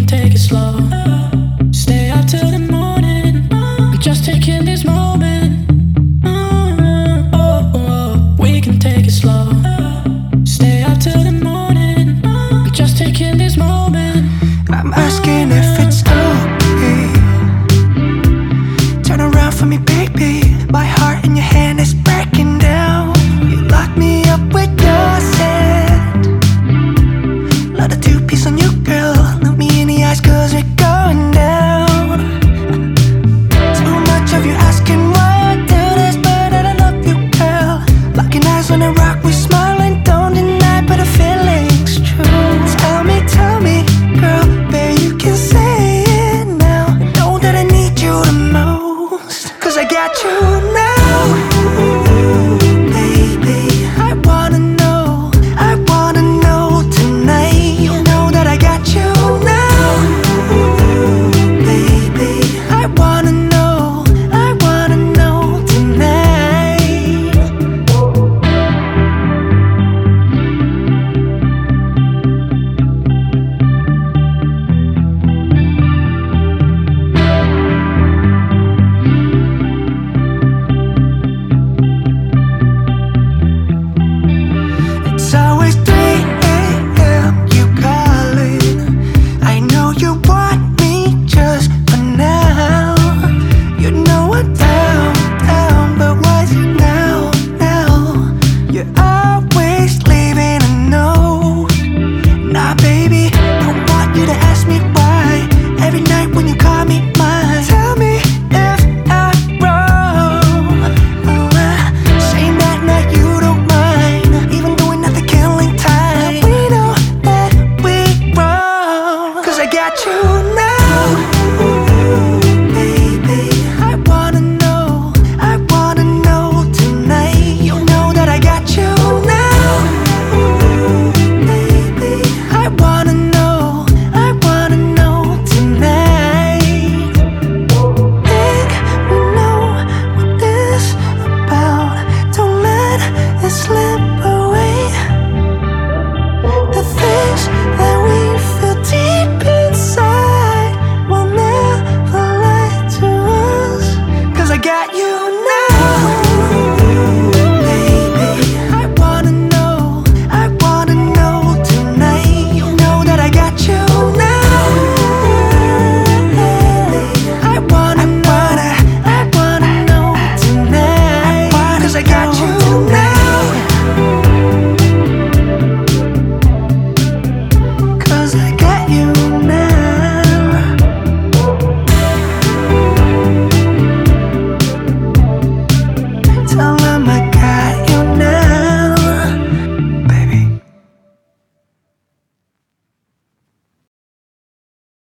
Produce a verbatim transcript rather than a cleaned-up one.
take it slow. Stay up till the morning. I'm just taking this moment. Oh, oh, oh. We can take it slow. Stay up till the morning. I'm just taking this moment. I'm asking if it's okay. Turn around for me, baby. My heart in your hand is breaking down. You lock me up with your scent. Let a two-piece on you, girl. Look me in the eyes, cause we're going down. Too much of you asking why I do this, but I don't love you, girl. Locking eyes on a rock, we smiling, don't deny, but the feeling's true. Tell me, tell me, girl, babe, you can say it now. Know that I need you the most, cause I got you now. Baby, I wanna know, I wanna know tonight. You know that I got you now. Baby, I wanna know, I wanna know tonight. It's always three a m you calling. I know you want me just for now. You know I'm down, down, but why's it now, now? You're always leaving a note. Nah, baby, don't want you to ask me why. Every night when you call me